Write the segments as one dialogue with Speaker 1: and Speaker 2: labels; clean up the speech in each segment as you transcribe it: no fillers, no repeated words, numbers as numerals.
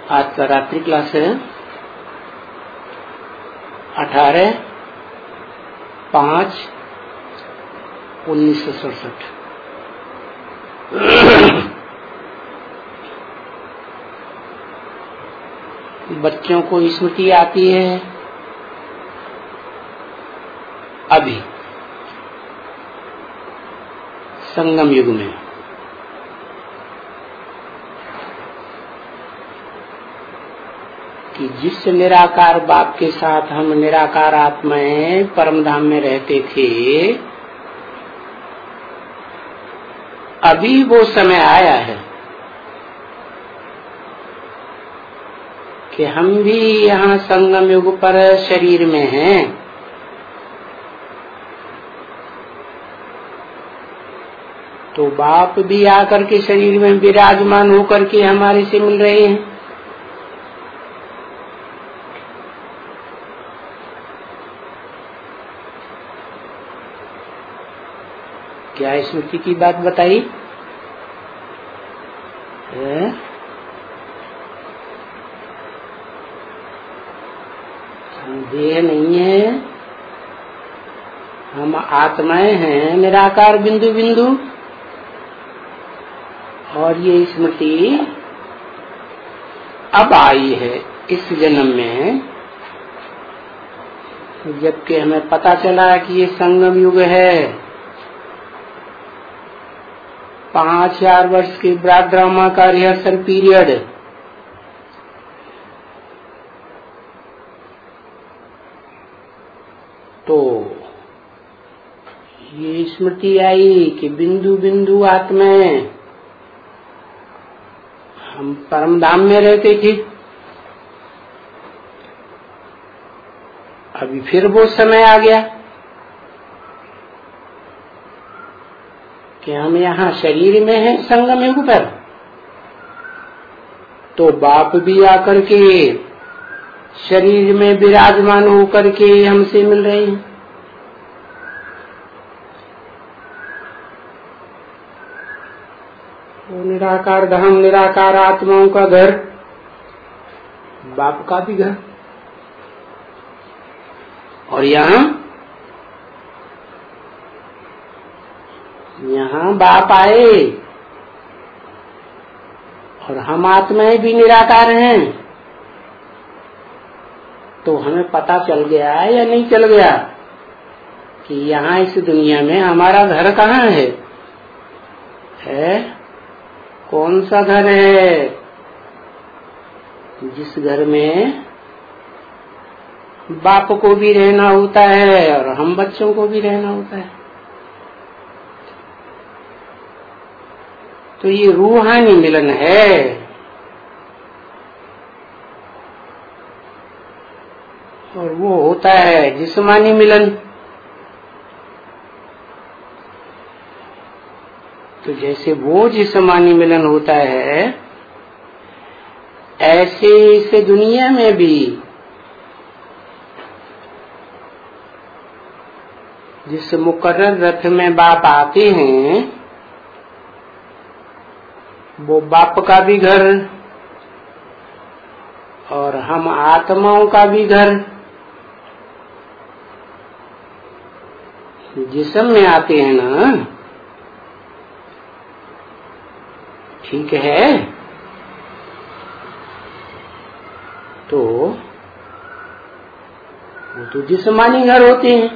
Speaker 1: आज का रात्रि क्लास है 18/5/1967। बच्चों को स्मृति आती है अभी संगम युग में, कि जिस निराकार बाप के साथ हम निराकार आत्माएं परम धाम में रहते थे, अभी वो समय आया है कि हम भी यहाँ संगम युग पर शरीर में हैं। तो बाप भी आकर के शरीर में विराजमान होकर के हमारे से मिल रहे हैं। क्या स्मृति की बात बताई? देह नहीं है, हम आत्माएं हैं निराकार बिंदु बिंदु। और ये स्मृति अब आई है इस जन्म में, जबकि हमें पता चला कि ये संगम युग है। 5000 वर्ष के ब्राड ड्रामा का रिहर्सल पीरियड, तो ये स्मृति आई कि बिंदु बिंदु आत्माएं हम परम धाम में रहते थे। अभी फिर वो समय आ गया कि हम यहाँ शरीर में हैं संगम युग पर। तो बाप भी आकर के शरीर में विराजमान होकर के हमसे मिल रहे हैं। वो निराकार धाम, निराकार आत्माओं का घर, बाप का भी घर। और यहाँ बाप आए और हम आत्माएं भी निराकार हैं। तो हमें पता चल गया या नहीं चल गया कि यहाँ इस दुनिया में हमारा घर कहाँ है? कौन सा घर है? जिस घर में बाप को भी रहना होता है और हम बच्चों को भी रहना होता है। तो ये रूहानी मिलन है। और वो होता है जिस्मानी मिलन। तो जैसे वो जिस्मानी मिलन होता है, ऐसे इस दुनिया में भी जिस मुकर्रर रथ में बाप आते हैं, वो बाप का भी घर और हम आत्माओं का भी घर। जिस्म में आते हैं ना, ठीक है? तो वो तो जिस्मानी घर होते हैं।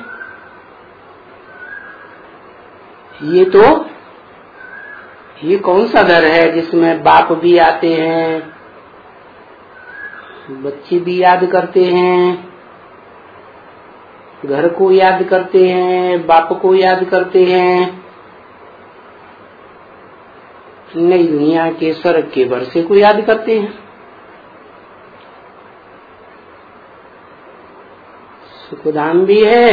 Speaker 1: ये कौन सा घर है जिसमें बाप भी आते हैं, बच्चे भी याद करते हैं, घर को याद करते हैं, बाप को याद करते हैं, नई दुनिया के स्वर्ग के वर्षे को याद करते हैं। सुखधाम भी है,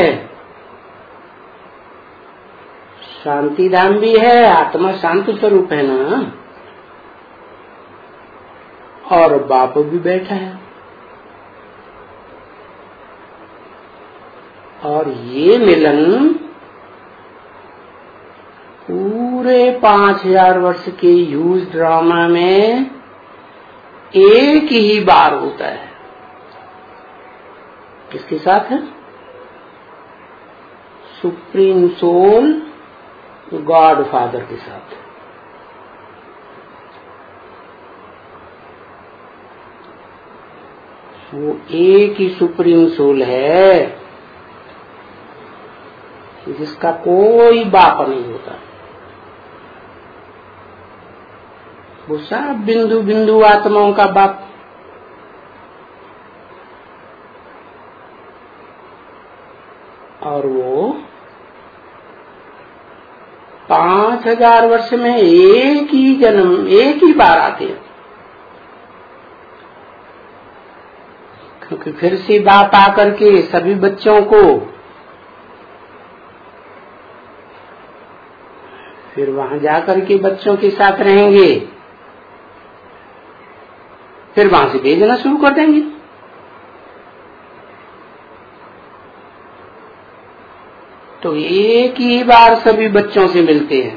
Speaker 1: शांति धाम भी है, आत्मा शांत स्वरूप है ना। और बाप भी बैठा है। और ये मिलन पूरे 5000 वर्ष के ह्यूज ड्रामा में एक ही बार होता है। किसके साथ है? सुप्रीम सोल गॉड फादर के साथ। वो एक ही सुप्रीम सोल है जिसका कोई बाप नहीं होता। वो सब बिंदु बिंदु आत्माओं का बाप। और वो 5000 वर्ष में एक ही जन्म, एक ही बार आते हैं, क्योंकि फिर से बाप आकर के सभी बच्चों को फिर वहां जाकर के बच्चों के साथ रहेंगे, फिर वहां से भेजना शुरू कर देंगे। तो एक ही बार सभी बच्चों से मिलते हैं।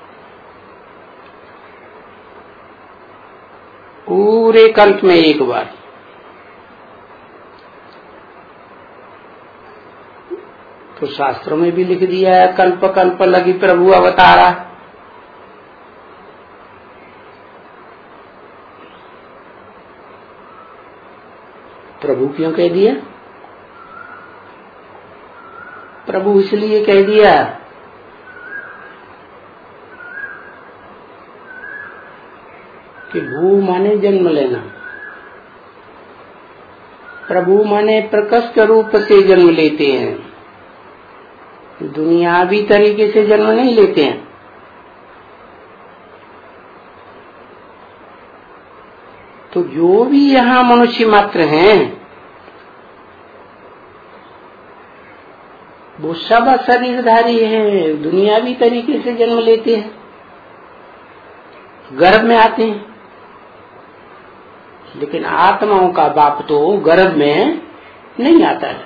Speaker 1: पूरे कल्प में एक बार। तो शास्त्रों में भी लिख दिया है, कल्प कल्प लगी प्रभु अवतारा। प्रभु क्यों कह दिया? प्रभु इसलिए कह दिया कि भू माने जन्म लेना, प्रभु माने प्रकृष्ट रूप से जन्म लेते हैं, दुनियावी तरीके से जन्म नहीं लेते हैं। तो जो भी यहाँ मनुष्य मात्र हैं वो सब शरीरधारी हैं, दुनियावी तरीके से जन्म लेते हैं, गर्भ में आते हैं। लेकिन आत्माओं का बाप तो गर्भ में नहीं आता है।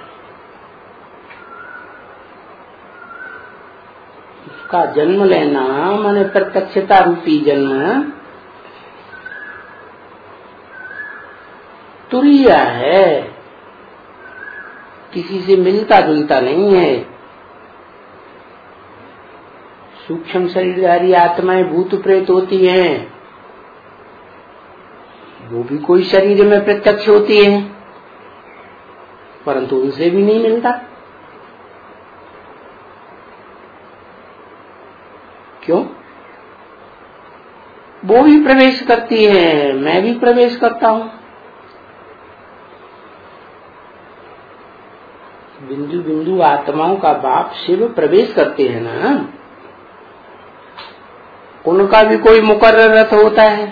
Speaker 1: उसका जन्म लेना माने प्रत्यक्षता रूपी जन्म तुरीय है, किसी से मिलता जुलता नहीं है। सूक्ष्म शरीरधारी आत्माएं भूत प्रेत होती हैं, वो भी कोई शरीर में प्रत्यक्ष होती है, परंतु उनसे भी नहीं मिलता। क्यों? वो भी प्रवेश करती है, मैं भी प्रवेश करता हूं। बिंदु बिंदु आत्माओं का बाप शिव प्रवेश करते हैं ना, उनका भी कोई मुकर्रर रथ होता है।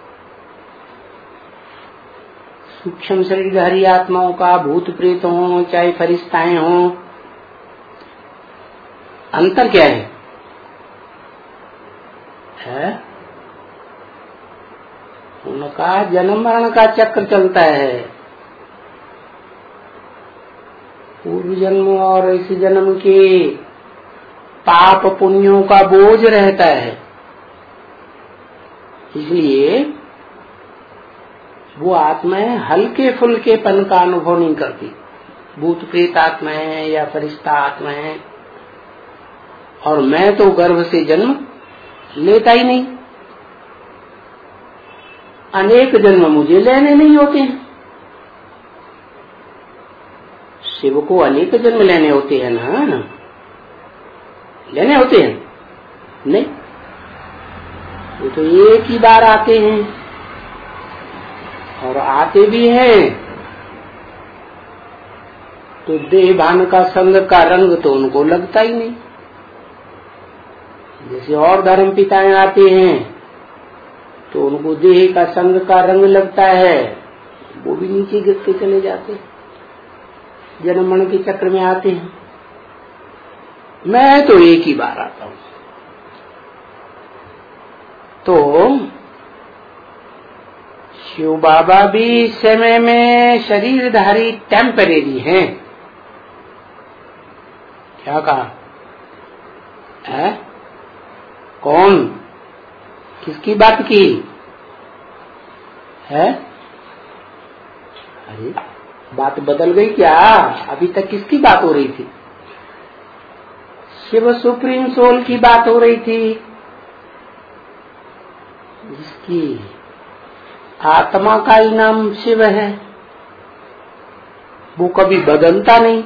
Speaker 1: सूक्ष्म शरीरधारी आत्माओं का, भूत प्रेत हो चाहे फरिश्ताएं हो, अंतर क्या है? उनका जन्म मरण का चक्र चलता है। पूर्व जन्म और इस जन्म के पाप पुण्यों का बोझ रहता है, इसलिए वो आत्माएं हल्के फुल्केपन का अनुभव नहीं करती। भूत प्रेत आत्माएं या फरिश्ता आत्माएं। और मैं तो गर्भ से जन्म लेता ही नहीं, अनेक जन्म मुझे लेने नहीं होते हैं। शिव को अनेक जन्म लेने होते हैं ना, लेने होते हैं नहीं, वो तो एक ही बार आते हैं। और आते भी हैं तो देह भान का संग का रंग तो उनको लगता ही नहीं। जैसे और धर्म पिताएं आते हैं तो उनको देह का संग का रंग लगता है, वो भी नीचे गिरते चले जाते, जन्म मरण के चक्र में आते हैं। मैं तो एक ही बार आता हूं। तो शिव बाबा भी इस समय में शरीरधारी टेम्परेरी हैं। क्या कहा है? कौन? किसकी बात की है? अरे बात बदल गई क्या? अभी तक किसकी बात हो रही थी? शिव सुप्रीम सोल की बात हो रही थी, जिसकी आत्मा का ही नाम शिव है, वो कभी बदलता नहीं।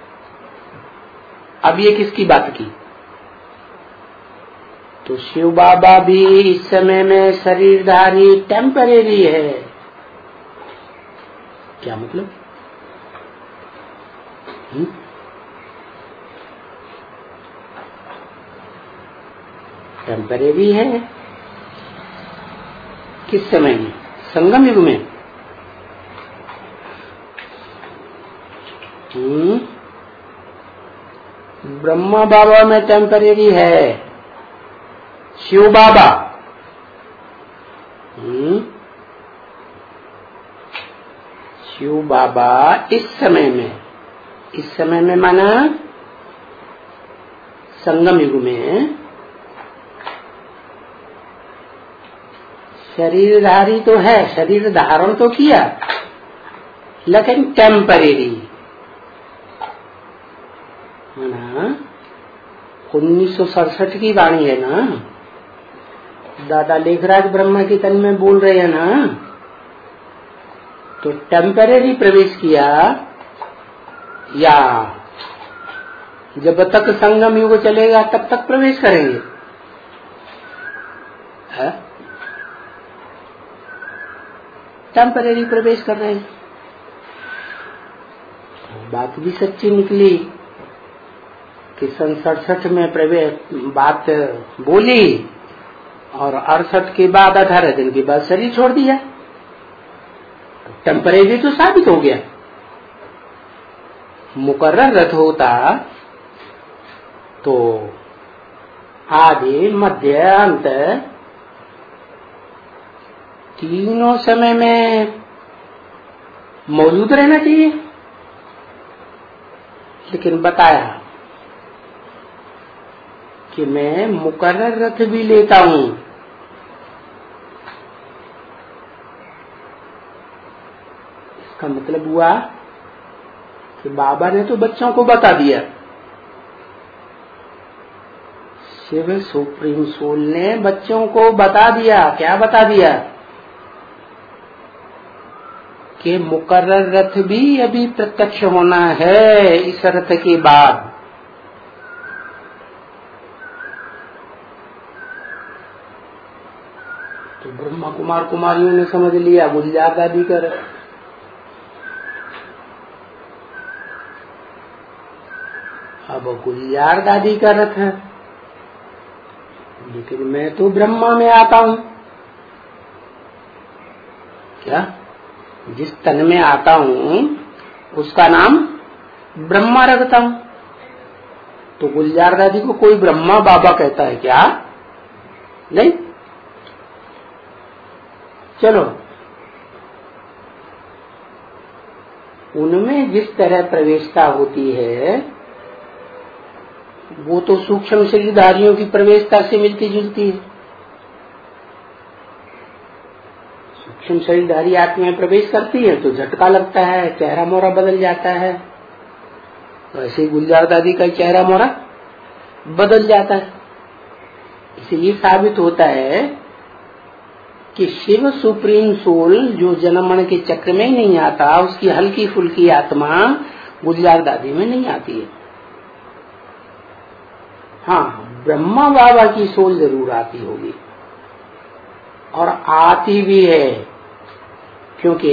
Speaker 1: अब ये किसकी बात की? तो शिव बाबा भी इस समय में शरीरधारी टेम्परेरी है। क्या मतलब? टेम्परेरी है। किस समय में? संगम युग में। ब्रह्मा बाबा में टेम्परेरी है। शिव बाबा शिव बाबा इस समय में माना संगम युग में शरीरधारी तो है, शरीर धारण तो किया, लेकिन टेम्परेरी। माना 1967 की वाणी है ना, दादा लेखराज ब्रह्मा की तन में बोल रहे हैं ना, तो टेम्परेरी प्रवेश किया या जब तक संगम युग चलेगा तब तक प्रवेश करेंगे? टेम्परेरी प्रवेश कर रहे हैं। बात भी सच्ची निकली कि 67 में प्रवेश बात बोली और 68 के बाद 18 दिन के बाद शरीर छोड़ दिया। टेम्परेरी तो साबित हो गया। मुकर्रर रथ होता तो आदि मध्य अंत तीनों समय में मौजूद रहना चाहिए, लेकिन बताया कि मैं मुकर्रर रथ भी लेता हूं। इसका मतलब हुआ कि बाबा ने तो बच्चों को बता दिया, शिव सुप्रीम सोल ने बच्चों को बता दिया। क्या बता दिया? कि मुकर्रर रथ भी अभी प्रत्यक्ष होना है इस रथ के बाद। तो ब्रह्मा कुमार कुमारियों ने समझ लिया गुलजार दादी का रथ। अब गुलजार दादी का रथ है, लेकिन मैं तो ब्रह्मा में आता हूं। क्या? जिस तन में आता हूं उसका नाम ब्रह्मा रखता हूं। तो गुलजार दादी को कोई ब्रह्मा बाबा कहता है क्या? नहीं। चलो, उनमें जिस तरह प्रवेशता होती है वो तो सूक्ष्म शरीरधारियों की प्रवेशता से मिलती जुलती है। सूक्ष्म शरीरधारी आत्माएं प्रवेश करती है तो झटका लगता है, चेहरा मोहरा बदल जाता है। तो ऐसे ही गुलजार दादी का चेहरा मोहरा बदल जाता है। इसलिए साबित होता है कि शिव सुप्रीम सोल जो जन्म मरण के चक्र में ही नहीं आता, उसकी हल्की फुल्की आत्मा गुलजार दादी में नहीं आती है। हाँ, ब्रह्मा बाबा की सोल जरूर आती होगी और आती भी है, क्योंकि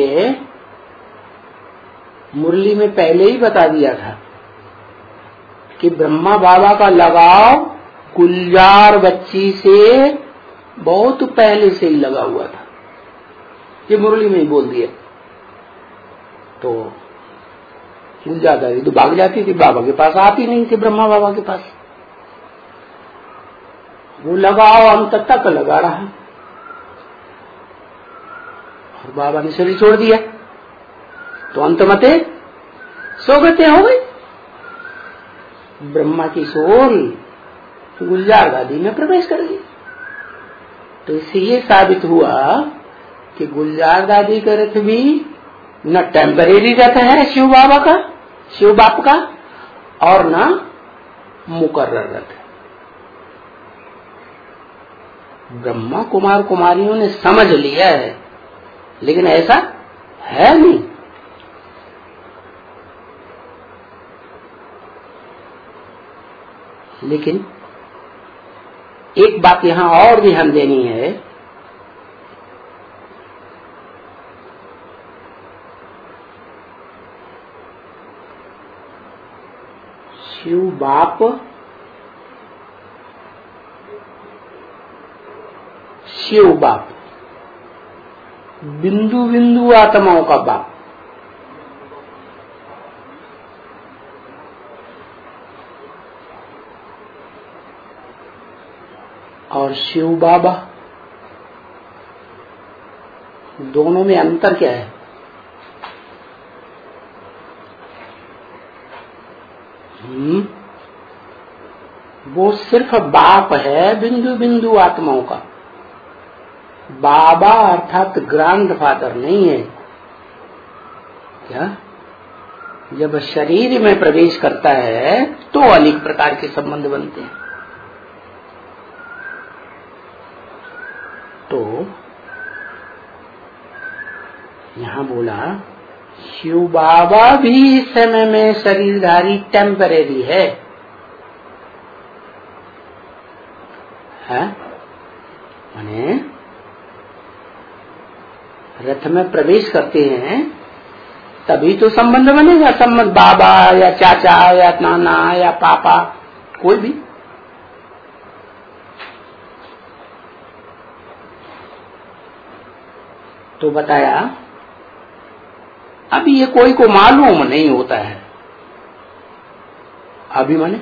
Speaker 1: मुरली में पहले ही बता दिया था कि ब्रह्मा बाबा का लगाव गुलजार बच्ची से बहुत पहले से ही लगा हुआ था। ये मुरली में ही बोल दिया। तो गुलजार दादी तो भाग जाती थी, बाबा के पास आती नहीं थी, ब्रह्मा बाबा के पास। वो लगाव अंत तक लगा रहा और बाबा ने शरीर छोड़ दिया तो अंतमते सौगते हो गई। ब्रह्मा की सोल गुलजार दादी में प्रवेश कर गई। तो इससे ये साबित हुआ कि गुलजार दादी का रथ भी न टेम्परेरी रथ है शिव बाबा का, शिव बाप का, और न मुकर्रर रथ है। ब्रह्मा कुमार कुमारियों ने समझ लिया है, लेकिन ऐसा है नहीं। लेकिन एक बात यहां और ध्यान देनी है, शिव बाप शिव बाप बिंदु बिंदु आत्माओं का बाप, और शिव बाबा, दोनों में अंतर क्या है? वो सिर्फ बाप है बिंदु बिंदु आत्माओं का, बाबा अर्थात ग्रैंडफादर नहीं है। क्या? जब शरीर में प्रवेश करता है तो अनेक प्रकार के संबंध बनते हैं। तो यहां बोला शिव बाबा भी इस समय में शरीरधारी टेम्परेरी है, माने रथ में प्रवेश करते हैं तभी तो संबंध बनेगा। संबंध बाबा या चाचा या नाना या पापा, कोई भी। तो बताया अब ये कोई को मालूम नहीं होता है। अभी माने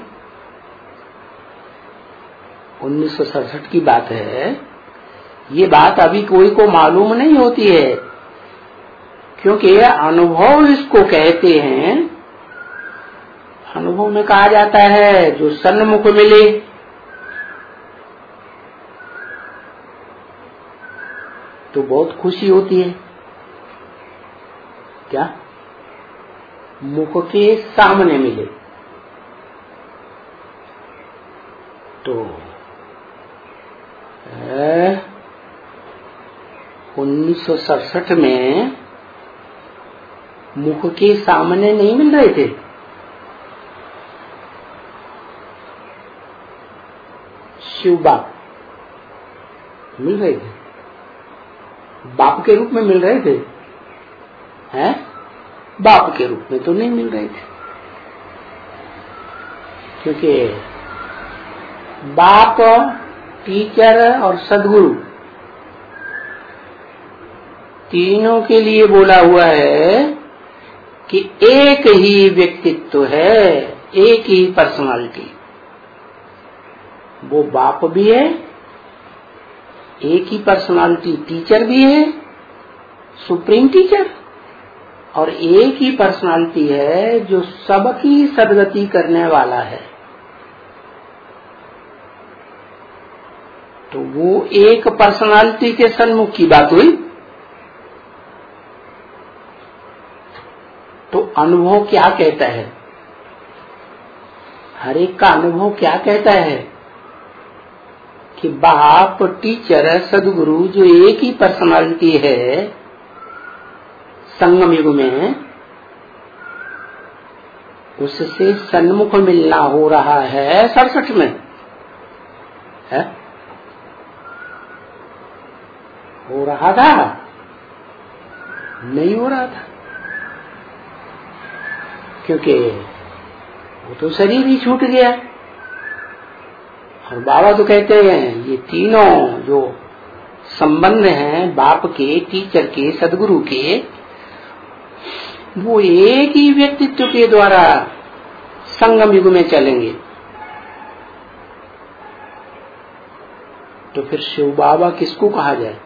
Speaker 1: 1967 की बात है, ये बात अभी कोई को मालूम नहीं होती है, क्योंकि अनुभव इसको कहते हैं। अनुभव में कहा जाता है जो सन्मुख मिले, तो बहुत खुशी होती है। क्या? मुख के सामने मिले तो 1967 में मुख के सामने नहीं मिल रहे थे, शिव बाप मिल रहे थे, बाप के रूप में मिल रहे थे, हैं? बाप के रूप में तो नहीं मिल रहे थे, क्योंकि बाप, टीचर और सदगुरु तीनों के लिए बोला हुआ है कि एक ही व्यक्तित्व है, एक ही पर्सनालिटी। वो बाप भी है, एक ही पर्सनालिटी टीचर भी है, सुप्रीम टीचर, और एक ही पर्सनालिटी है जो सबकी सदगति करने वाला है। तो वो एक पर्सनालिटी के सन्मुख की बात हुई। तो अनुभव क्या कहता है? हर एक का अनुभव क्या कहता है कि बाप, टीचर, सदगुरु जो एक ही पर्सनालिटी है संगम युग में, उससे सन्मुख मिलना हो रहा है 67 में है? हो रहा था? नहीं हो रहा था, क्योंकि वो तो शरीर ही छूट गया। और बाबा तो कहते हैं ये तीनों जो संबंध हैं बाप के, टीचर के, सदगुरु के, वो एक ही व्यक्तित्व के द्वारा संगम युग में चलेंगे। तो फिर शिव बाबा किसको कहा जाए?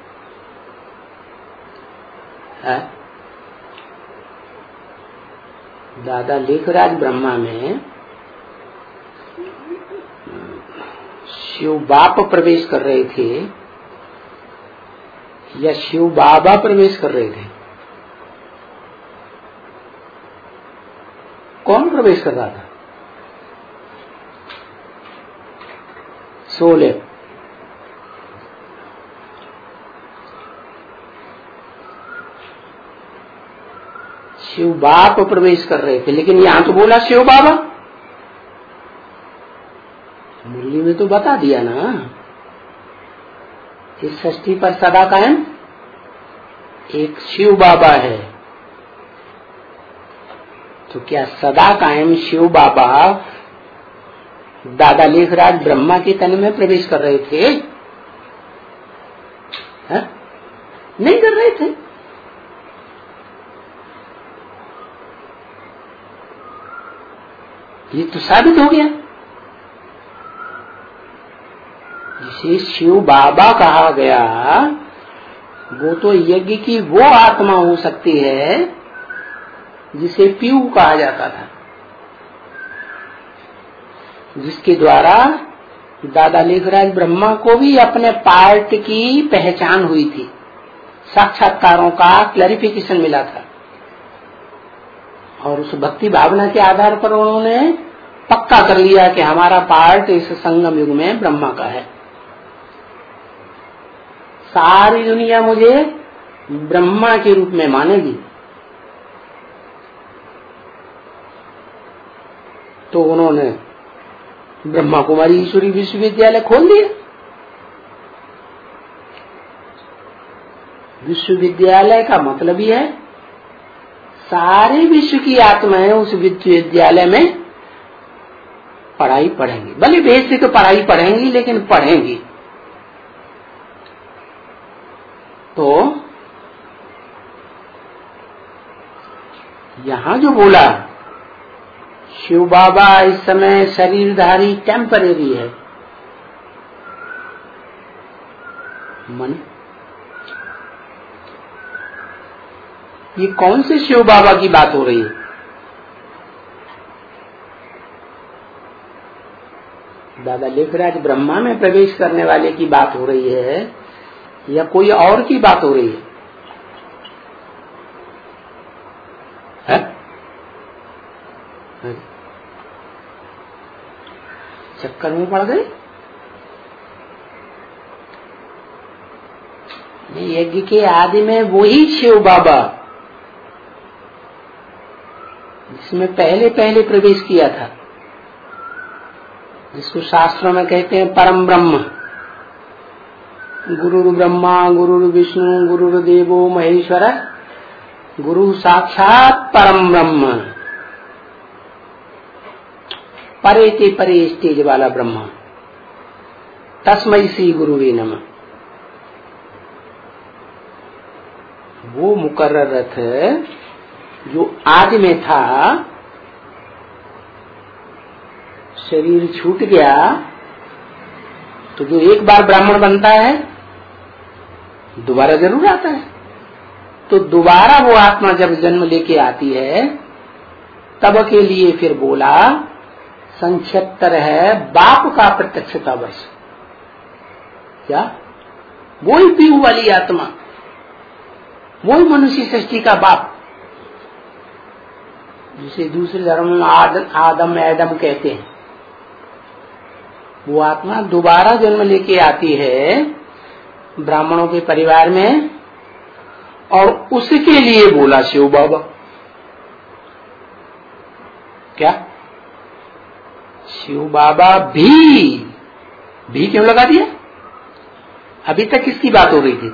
Speaker 1: है? दादा लेखराज ब्रह्मा में शिव बाप प्रवेश कर रहे थे या शिव बाबा प्रवेश कर रहे थे? कौन प्रवेश कर रहा था? शोले। शिव बाप प्रवेश कर रहे थे, लेकिन यहां तो बोला शिव बाबा। मुरली में तो बता दिया ना, इस षष्ठी पर सदा कायम एक शिव बाबा है। तो क्या सदा कायम शिव बाबा दादा लेखराज ब्रह्मा के तन में प्रवेश कर रहे थे? है? नहीं कर रहे थे। ये तो साबित हो गया। जिसे शिव बाबा कहा गया, वो तो यज्ञ की वो आत्मा हो सकती है जिसे पीयू कहा जाता था, जिसके द्वारा दादा लेखराज ब्रह्मा को भी अपने पार्ट की पहचान हुई थी, साक्षात्कारों का क्लैरिफिकेशन मिला था, और उस भक्ति भावना के आधार पर उन्होंने पक्का कर लिया कि हमारा पार्ट इस संगम युग में ब्रह्मा का है। सारी दुनिया मुझे ब्रह्मा के रूप में मानेगी। तो उन्होंने ब्रह्मा कुमारी ईश्वरी विश्वविद्यालय खोल दिया। विश्वविद्यालय का मतलब ही है सारे विश्व की आत्माएं उस विश्वविद्यालय में पढ़ाई पढ़ेंगी। भले बेसिक पढ़ाई पढ़ेंगी, लेकिन पढ़ेंगी। तो यहां जो बोला शिव बाबा इस समय शरीरधारी टेम्परेरी है, मन ये कौन से शिव बाबा की बात हो रही है? दादा लेखराज ब्रह्मा में प्रवेश करने वाले की बात हो रही है या कोई और की बात हो रही है? चक्कर में पड़ गए? यज्ञ के आदि में वही शिव बाबा जिसमें पहले पहले प्रवेश किया था, जिसको शास्त्रों में कहते हैं परम ब्रह्म। गुरु ब्रह्मा गुरु विष्णु गुरु देवो महेश्वर गुरु साक्षात परम ब्रह्म, परे ते परे स्टेज वाला ब्रह्मा, तस्मै श्री गुरुवे नमः। वो मुकर्रर रथ जो आदि में था, शरीर छूट गया तो जो एक बार ब्राह्मण बनता है दोबारा जरूर आता है। तो दोबारा वो आत्मा जब जन्म लेके आती है तब के लिए फिर बोला संक्षेप्तर है बाप का प्रत्यक्षता वर्ष। क्या वही पीहू वाली आत्मा, वही मनुष्य सृष्टि का बाप, जिसे दूसरे धर्म में आदम एडम कहते हैं। वो आत्मा दोबारा जन्म लेके आती है ब्राह्मणों के परिवार में, और उसके लिए बोला शिव बाबा। क्या शिव बाबा भी क्यों लगा दिया? अभी तक किसकी बात हो रही थी?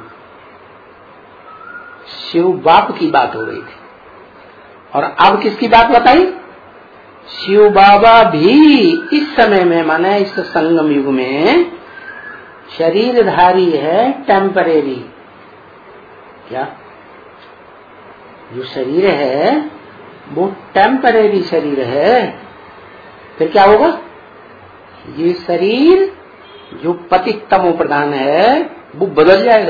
Speaker 1: शिव बाप की बात हो रही थी। और अब किसकी बात बताई? शिव बाबा भी इस समय में, माने इस संगम युग में शरीरधारी है, टेम्परेरी। क्या जो शरीर है वो टेम्परेरी शरीर है। फिर क्या होगा? ये शरीर जो पतित तमो प्रधान है वो बदल जाएगा।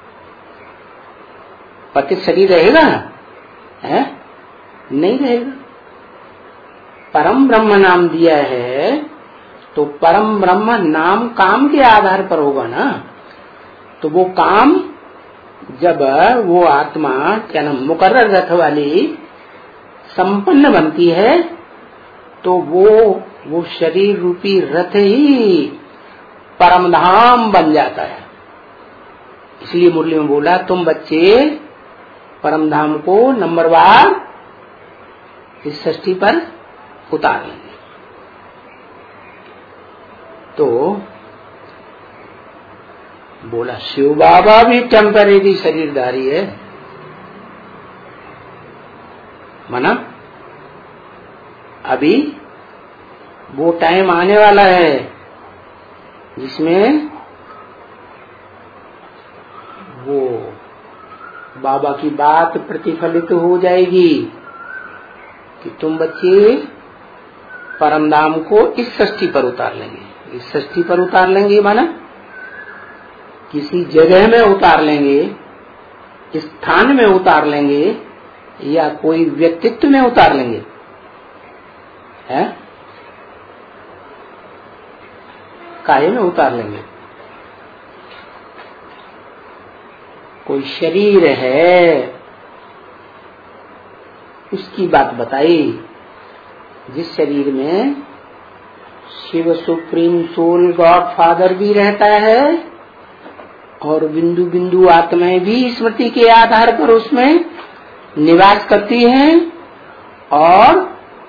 Speaker 1: पतित शरीर रहेगा है? नहीं रहेगा। परम ब्रह्म नाम दिया है तो परम ब्रह्म नाम काम के आधार पर होगा ना। तो वो काम जब वो आत्मा क्या नाम मुकर्रर रथ वाली संपन्न बनती है तो वो शरीर रूपी रथ ही परमधाम बन जाता है। इसलिए मुरली में बोला, तुम बच्चे परमधाम को नंबरवार इस षष्ठी पर उतार लेंगे। तो बोला शिव बाबा भी टेम्परेरी शरीरधारी है, माना अभी वो टाइम आने वाला है जिसमें वो बाबा की बात प्रतिफलित हो जाएगी कि तुम बच्चे परमधाम को इस षष्ठी पर उतार लेंगे। इस षष्ठी पर उतार लेंगे माना किसी जगह में उतार लेंगे, स्थान में उतार लेंगे, या कोई व्यक्तित्व में उतार लेंगे, है काहे में उतार लेंगे। कोई शरीर है उसकी बात बताई, जिस शरीर में Shiv supreme soul God father भी रहता है और बिंदु बिंदु आत्माएं भी स्मृति के आधार पर उसमें निवास करती हैं, और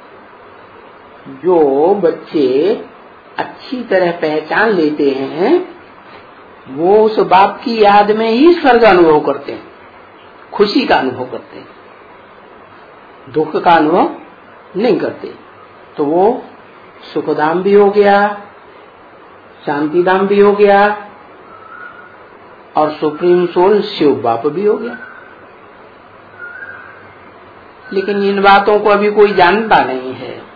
Speaker 1: जो बच्चे अच्छी तरह पहचान लेते हैं वो उस बाप की याद में ही स्वर्ग अनुभव करते हैं, खुशी का अनुभव करते हैं, दुख का अनुभव नहीं करते। तो वो सुखधाम भी हो गया, शांति धाम भी हो गया, और सुप्रीम सोल शिव बाप भी हो गया। लेकिन इन बातों को अभी कोई जानता नहीं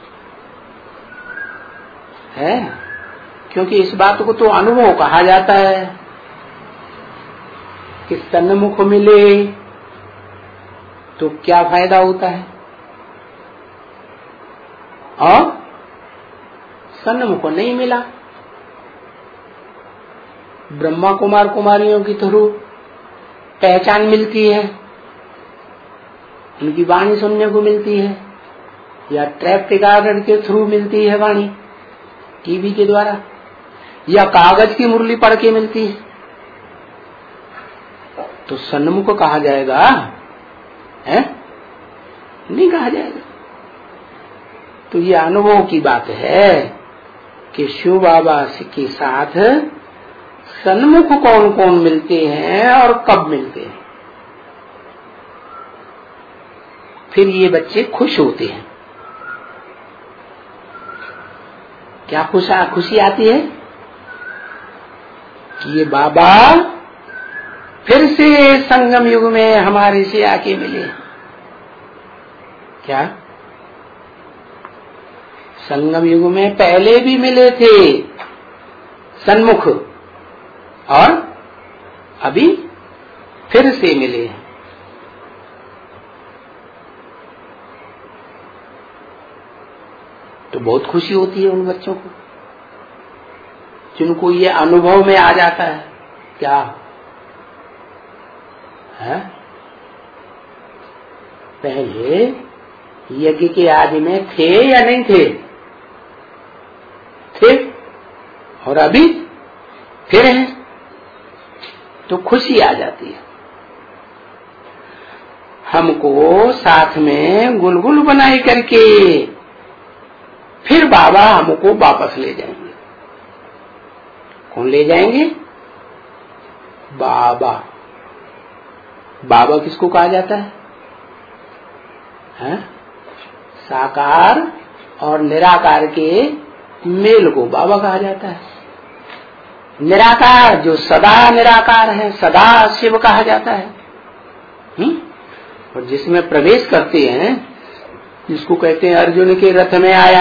Speaker 1: है क्योंकि इस बात को तो अनुभव कहा जाता है कि सन्मुख मिले तो क्या फायदा होता है, और सन्मुख नहीं मिला, ब्रह्मा कुमार कुमारियों की थ्रू पहचान मिलती है, उनकी वाणी सुनने को मिलती है, या ट्रैप रिकॉर्डर के थ्रू मिलती है वाणी, टीवी के द्वारा, या कागज की मुरली पढ़ के मिलती है, तो सन्मुख कहा जाएगा है? नहीं कहा जाएगा। तो ये अनुभव की बात है कि शिव बाबा के साथ सन्मुख कौन कौन मिलते हैं और कब मिलते हैं। फिर ये बच्चे खुश होते हैं। क्या खुशी आती है कि ये बाबा फिर से संगम युग में हमारे से आके मिले। क्या संगम युग में पहले भी मिले थे सन्मुख, और अभी फिर से मिले। तो बहुत खुशी होती है उन बच्चों को जिनको ये अनुभव में आ जाता है। क्या है? पहले यज्ञ के आदि में थे या नहीं थे? थे, और अभी फिर है, तो खुशी आ जाती है। हमको साथ में गुलगुल बनाई करके फिर बाबा हमको वापस ले जाएंगे। कौन ले जाएंगे? बाबा। बाबा किसको कहा जाता है? साकार और निराकार के मेल को बाबा कहा जाता है। निराकार जो सदा निराकार है, सदा शिव कहा जाता है। और जिसमें प्रवेश करते हैं, जिसको कहते हैं अर्जुन के रथ में आया,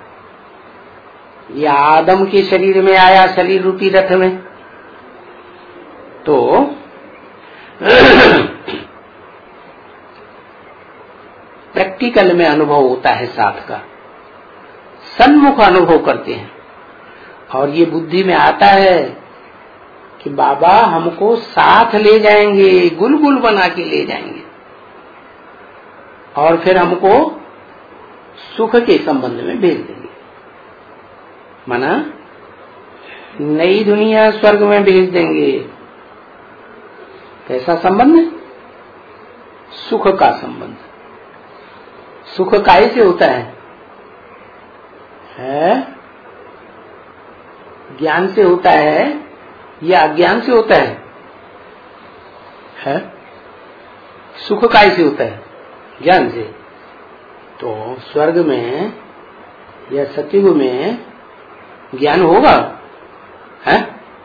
Speaker 1: या आदम के शरीर में आया, शरीर रूपी रथ में, तो प्रैक्टिकल में अनुभव होता है साथ का, सन्मुख अनुभव करते हैं। और ये बुद्धि में आता है कि बाबा हमको साथ ले जाएंगे, गुलगुल बना के ले जाएंगे, और फिर हमको सुख के संबंध में भेज देंगे। माना नई दुनिया स्वर्ग में भेज देंगे। कैसा संबंध है? सुख का संबंध। सुख काय से होता है? ज्ञान से होता है या अज्ञान से होता है? सुख काय से होता है? ज्ञान से। तो स्वर्ग में या सतयुग में ज्ञान होगा? है?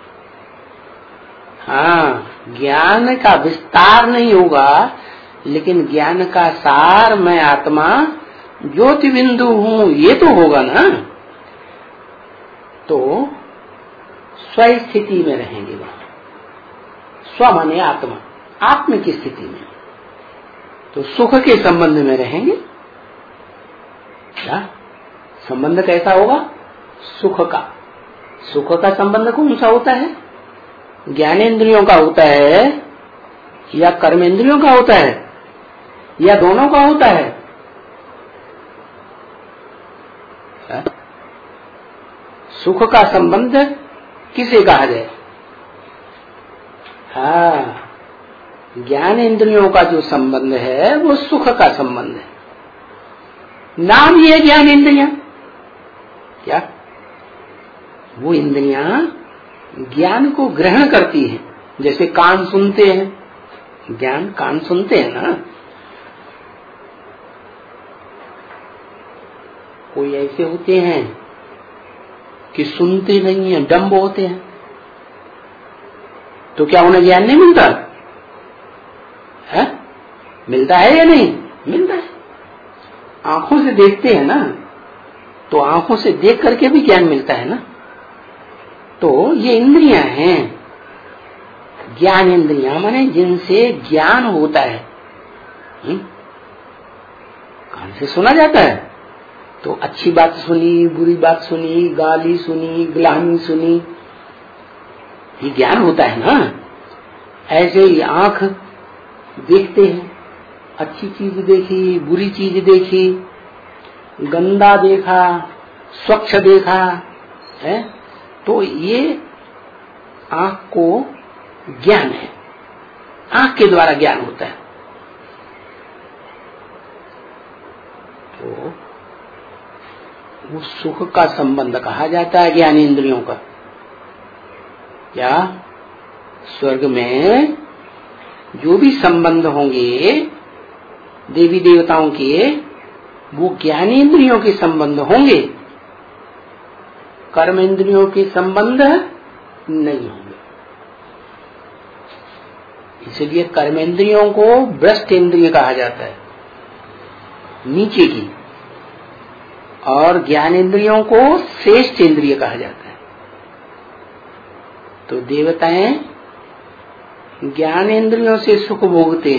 Speaker 1: हाँ, ज्ञान का विस्तार नहीं होगा, लेकिन ज्ञान का सार मैं आत्मा ज्योति बिंदु हूं ये तो होगा ना। तो स्वस्थिति में रहेंगे वहां। स्व माने आत्मा, आत्म की स्थिति में। तो सुख के संबंध में रहेंगे। क्या संबंध कैसा होगा? सुख का। सुख का संबंध कौन सा होता है? ज्ञानेंद्रियों का होता है या कर्मेंद्रियों का होता है या दोनों का होता है? सुख का संबंध किसे कहा जाए? हाँ, ज्ञान इंद्रियों का जो संबंध है वो सुख का संबंध है। नाम ही है ज्ञान इंद्रियां। क्या वो इंद्रियां ज्ञान को ग्रहण करती हैं? जैसे कान सुनते हैं, ज्ञान कान सुनते हैं ना। कोई ऐसे होते हैं कि सुनते नहीं है, डम्ब होते हैं, तो क्या उन्हें ज्ञान नहीं मिलता है? मिलता है या नहीं? मिलता है। आंखों से देखते हैं ना, तो आंखों से देख करके भी ज्ञान मिलता है ना। तो ये इंद्रियां हैं, ज्ञान इंद्रियां माने जिनसे ज्ञान होता है। कान से सुना जाता है, तो अच्छी बात सुनी, बुरी बात सुनी, गाली सुनी, ग्लानि सुनी, ये ज्ञान होता है ना। ऐसे ही आंख देखते हैं, अच्छी चीज देखी, बुरी चीज देखी, गंदा देखा, स्वच्छ देखा है, तो ये आंख को ज्ञान है। आंख के द्वारा ज्ञान होता है। तो वो सुख का संबंध कहा जाता है ज्ञान इंद्रियों का। क्या स्वर्ग में जो भी संबंध होंगे देवी देवताओं के, वो ज्ञानेंद्रियों के संबंध होंगे, कर्मेंद्रियों के संबंध नहीं होंगे। इसलिए कर्मेंद्रियों को भ्रष्ट इंद्रिय कहा जाता है, नीचे की, और ज्ञानेंद्रियों को श्रेष्ठ इंद्रिय कहा जाता है। तो देवताएं ज्ञानेंद्रियों से सुख भोगते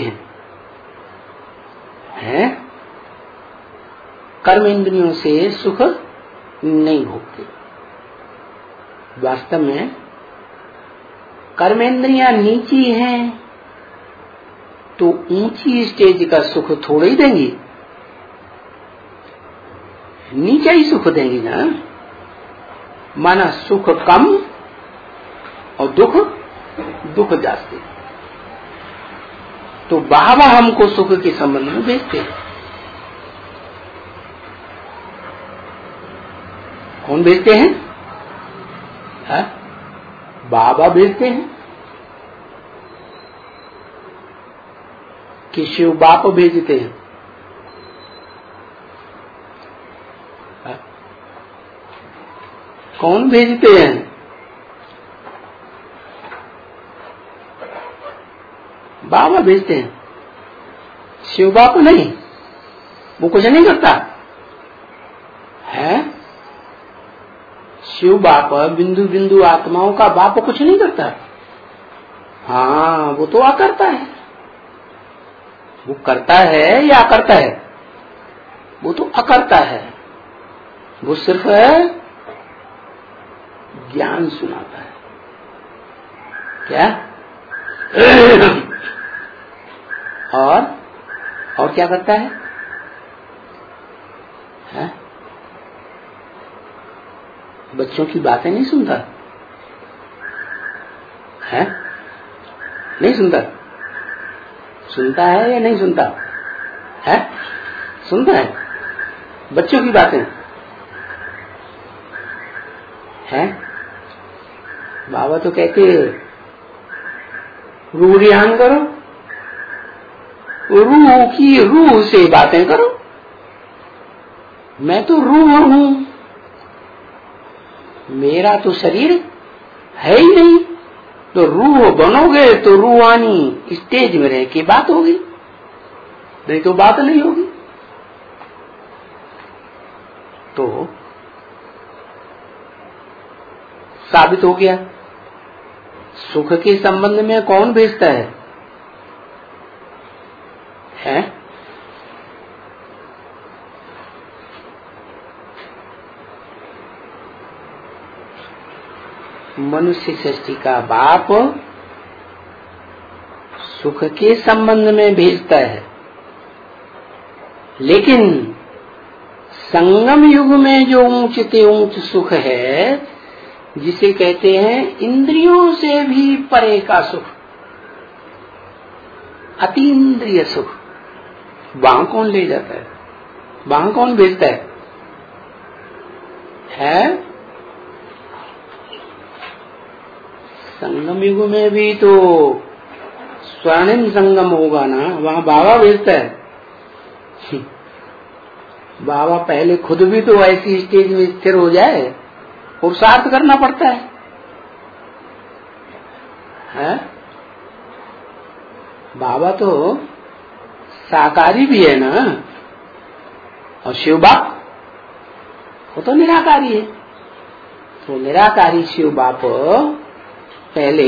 Speaker 1: हैं, कर्मेंद्रियों से सुख नहीं भोगते। वास्तव में कर्मेंद्रियां नीची हैं तो ऊंची स्टेज का सुख थोड़ा ही देंगी, नीचा ही सुख देंगी ना। माना सुख कम और दुख जास्ती। तो बाबा हमको सुख के संबंध में भेजते हैं। कौन भेजते हैं? बाबा भेजते हैं कि शिव बाप भेजते हैं? कौन भेजते हैं? बाबा भेजते हैं, शिव बाप नहीं। वो कुछ नहीं करता है। शिव बाप बिंदु बिंदु आत्माओं का बाप कुछ नहीं करता। हाँ, वो तो अकर्ता है। वो करता है या अकर्ता है? वो तो अकर्ता है। वो सिर्फ ज्ञान सुनाता है। क्या? और क्या करता है? बच्चों की बातें नहीं सुनता है? नहीं सुनता? सुनता है या नहीं सुनता है? सुनता है बच्चों की बातें है? बाबा तो कहते रूह ध्यान करो, रूह की रूह से बातें करो। मैं तो रूह हूं, मेरा तो शरीर है ही नहीं। तो रूह बनोगे तो रूहानी स्टेज में रह के बात होगी, नहीं तो बात नहीं होगी। तो साबित हो गया सुख के संबंध में कौन भेजता है? मनुष्य सृष्टि का बाप सुख के संबंध में भेजता है, लेकिन संगम युग में जो ऊंच से ऊंच सुख है, जिसे कहते हैं इंद्रियों से भी परे का सुख, अतीन्द्रिय सुख, वहां कौन ले जाता है? वहां कौन भेजता है? संगम युग में भी तो स्वर्णिम संगम होगा ना, वहां बाबा भेजता है। बाबा पहले खुद भी तो ऐसी स्टेज में स्थिर हो जाए, पुरुषार्थ करना पड़ता है? बाबा तो साकारी भी है ना, और शिव बाप वो तो निराकारी है। तो निराकारी शिव बाप पहले,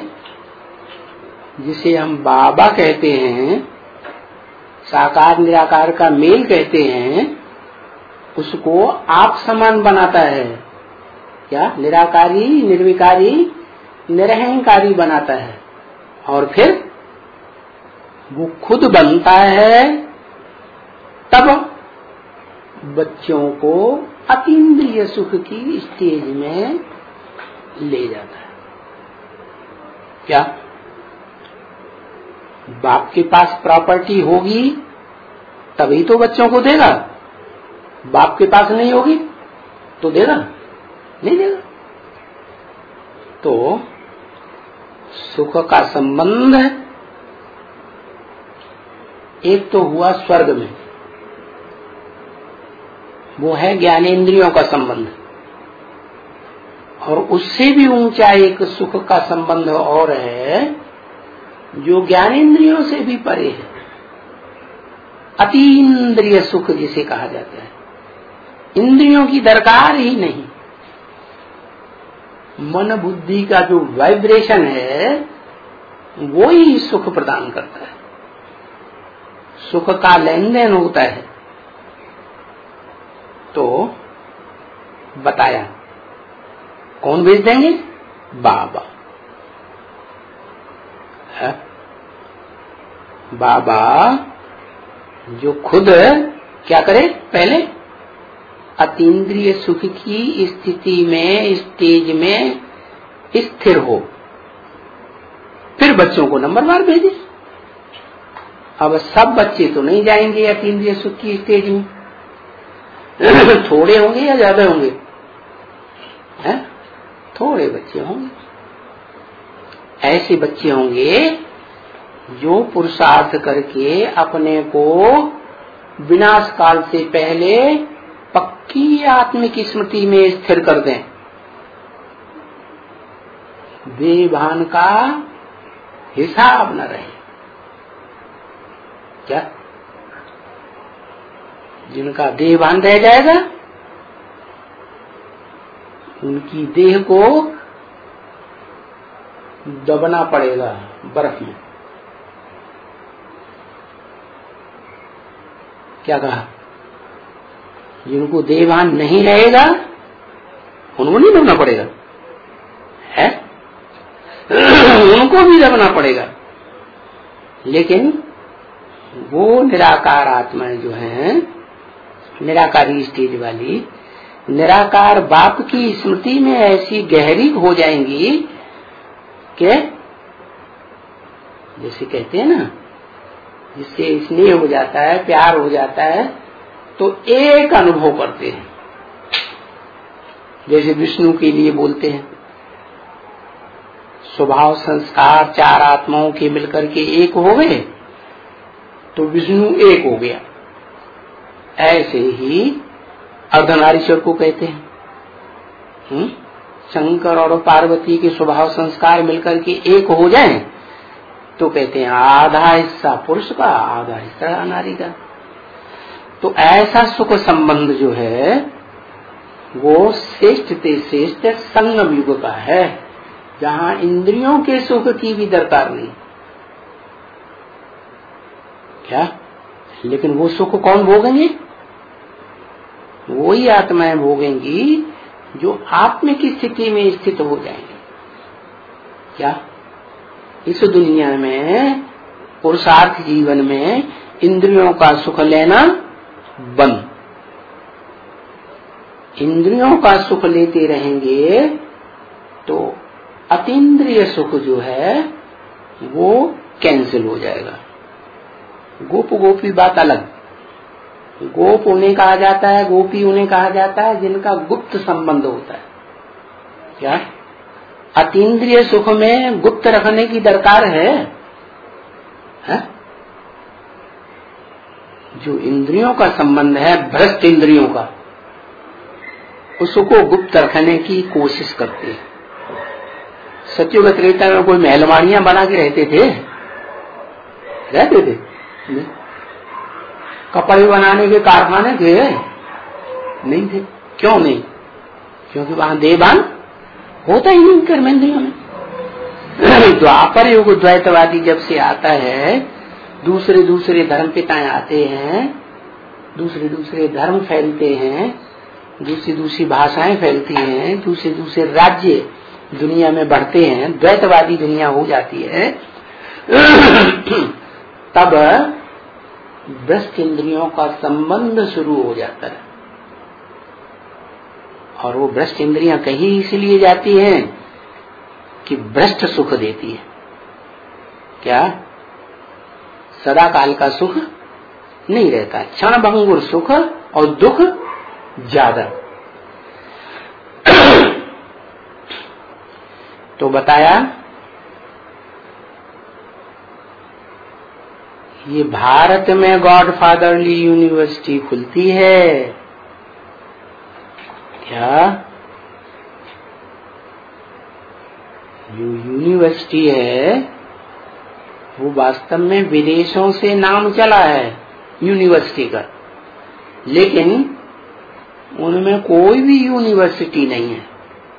Speaker 1: जिसे हम बाबा कहते हैं, साकार निराकार का मेल कहते हैं, उसको आप समान बनाता है। क्या? निराकारी निर्विकारी निरहंकारी बनाता है, और फिर वो खुद बनता है, तब बच्चों को अतीन्द्रिय सुख की स्टेज में ले जाता है। क्या? बाप के पास प्रॉपर्टी होगी तभी तो बच्चों को देगा। बाप के पास नहीं होगी तो देगा? नहीं देगा। तो सुख का संबंध एक तो हुआ स्वर्ग में, वो है ज्ञानेंद्रियों का संबंध, और उससे भी ऊंचा एक सुख का संबंध और है जो ज्ञानेंद्रियों से भी परे है, अतीन्द्रिय सुख जिसे कहा जाता है। इंद्रियों की दरकार ही नहीं, मन बुद्धि का जो वाइब्रेशन है वो ही सुख प्रदान करता है, सुख का लेन देन होता है। तो बताया कौन भेज देंगे? बाबा है। बाबा जो खुद क्या करे, पहले अतीन्द्रिय सुख की स्थिति में, स्टेज में स्थिर हो, फिर बच्चों को नंबरवार भेजे। अब सब बच्चे तो नहीं जाएंगे अतीन्द्रिय सुख की स्टेज में, थोड़े होंगे या ज्यादा होंगे? है? थोड़े बच्चे होंगे। ऐसे बच्चे होंगे जो पुरुषार्थ करके अपने को विनाश काल से पहले पक्की आत्मिक स्मृति में स्थिर कर दें, देहभान का हिसाब न रहे। क्या? जिनका देहभान रह जाएगा उनकी देह को दबना पड़ेगा बर्फ में। क्या कहा? जिनको देहभान नहीं रहेगा उनको नहीं दबना पड़ेगा, है? उनको भी दबना पड़ेगा। लेकिन वो निराकार आत्माएं जो हैं निराकारी स्टेज वाली, निराकार बाप की स्मृति में ऐसी गहरी हो जाएंगी कि जैसे कहते हैं ना, जिससे स्नेह हो जाता है, प्यार हो जाता है, तो एक अनुभव करते हैं। जैसे विष्णु के लिए बोलते हैं, स्वभाव संस्कार चार आत्माओं के मिलकर के एक हो गए तो विष्णु एक हो गया। ऐसे ही अर्धनारीश्वर को कहते हैं। शंकर और पार्वती के स्वभाव संस्कार मिलकर के एक हो जाएं तो कहते हैं आधा हिस्सा पुरुष का, आधा हिस्सा नारी का। तो ऐसा सुख संबंध जो है वो श्रेष्ठ ते श्रेष्ठ संगम युग का है, जहां इंद्रियों के सुख की भी दरकार नहीं। क्या? लेकिन वो सुख कौन भोगेंगे? वही आत्माएं भोगेंगी जो आत्म की स्थिति में स्थित हो जाएंगे। क्या? इस दुनिया में पुरुषार्थ जीवन में इंद्रियों का सुख लेना बंद। इंद्रियों का सुख लेते रहेंगे तो अतीन्द्रिय सुख जो है वो कैंसिल हो जाएगा। गोप गोपी बात अलग। गोप उन्हें कहा जाता है, गोपी उन्हें कहा जाता है जिनका गुप्त संबंध होता है। क्या? अतीन्द्रिय सुख में गुप्त रखने की दरकार है? जो इंद्रियों का संबंध है, भ्रष्ट इंद्रियों का, उसको गुप्त रखने की कोशिश करते हैं। सत्युग त्रेता में कोई महलवाड़ियां बना के रहते थे? कपड़े बनाने के कारखाने थे? नहीं थे। क्यों नहीं? क्योंकि वहां देवान होता ही नहीं कर्मेंद्रियों में। द्वापर युग द्वैतवादी जब से आता है, दूसरे दूसरे धर्म पिताएं आते हैं, दूसरे दूसरे धर्म फैलते हैं, दूसरी दूसरी भाषाएं फैलती हैं, दूसरे दूसरे राज्य दुनिया में बढ़ते हैं, द्वैतवादी दुनिया हो जाती है, तब भ्रष्ट इंद्रियों का संबंध शुरू हो जाता है। और वो भ्रष्ट इंद्रियां कहीं इसलिए जाती हैं कि भ्रष्ट सुख देती है। क्या? सदा काल का सुख नहीं रहता, क्षण भंगुर सुख और दुख ज्यादा। तो बताया ये भारत में गॉडफादरली यूनिवर्सिटी खुलती है। क्या? जो यूनिवर्सिटी है वो वास्तव में विदेशों से नाम चला है यूनिवर्सिटी का, लेकिन उनमें कोई भी यूनिवर्सिटी नहीं है।